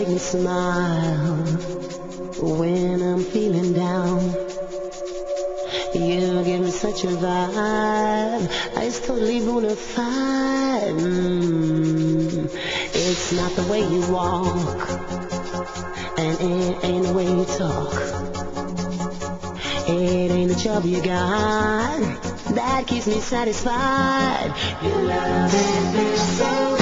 make me smile when I'm feeling down. You give me such a vibe, it's totally bona fide. It's not the way you walk, and it ain't the way you talk. It ain't the job you got that keeps me satisfied. Your love is so